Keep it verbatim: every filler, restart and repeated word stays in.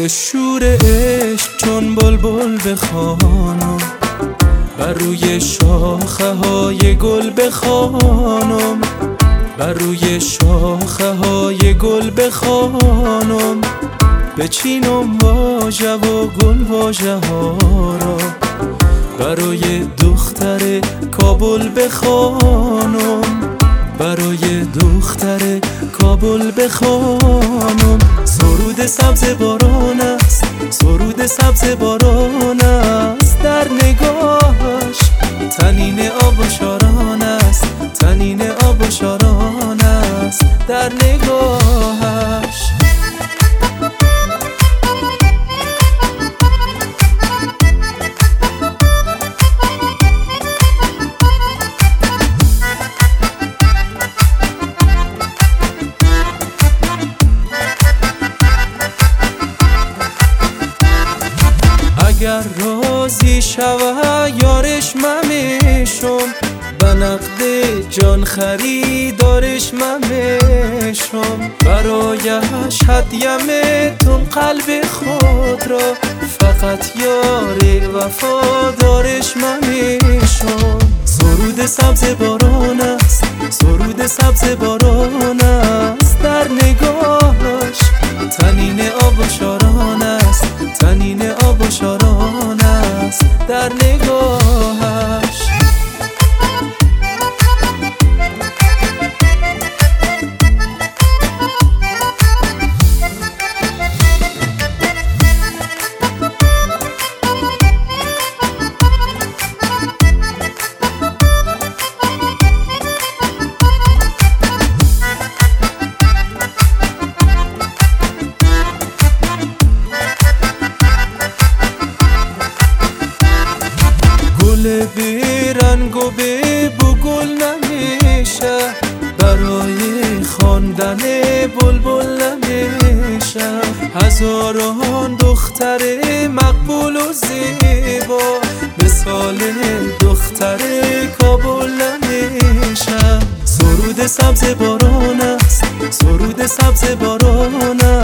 به شور عشق چون بلبل بخوانم، بر روی شاخه های گل بخوانم، بر روی شاخه های گل بخوانم، بچینم واژه و گل واژه ها را، برای دختر کابل بخوانم، برای دختر کابل بخوانم. سرود سبز باران است، سرود سبز باران است، در نگاهش تنین آب و شاران است، تنین آب و شاران است در نگاهش. اگر راضی شوه یارش ممیشم، به نقد جان خریدارش ممیشم، برایش هدیم تون قلب خود را، فقط یار وفادارش ممیشم. سرود سبز باران است، سرود سبز باران است، در نگاهش تنین آب و شاران است، تنین آب و شاران است در نگاهش. گل بیرنگ و به بگل نمیشه، برای خواندن بلبل نمیشه. هزاران دختر مقبول و زیبا، مثال دختر کابل نمیشه. سرود سبز باران است، سرود سبز باران